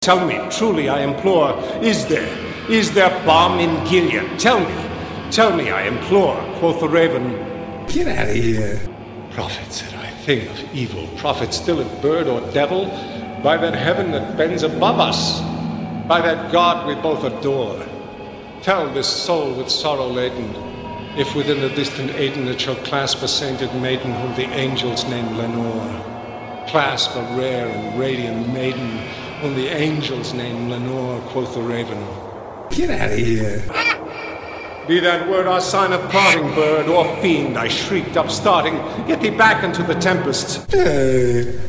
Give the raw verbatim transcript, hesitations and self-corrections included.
Tell me, truly I implore, is there, is there balm in Gilead? Tell me, tell me, I implore, quoth the raven. Get out of here. Prophet, said I, thing of evil, prophet, still it bird or devil, by that heaven that bends above us, by that God we both adore. Tell this soul with sorrow laden, if within the distant Aden it shall clasp a sainted maiden whom the angels name Lenore. Clasp a rare and radiant maiden whom the angels name Lenore, quoth the raven. Get out of here. Be that word our sign of parting, bird or fiend, I shrieked, upstarting. Get thee back into the tempest. Hey.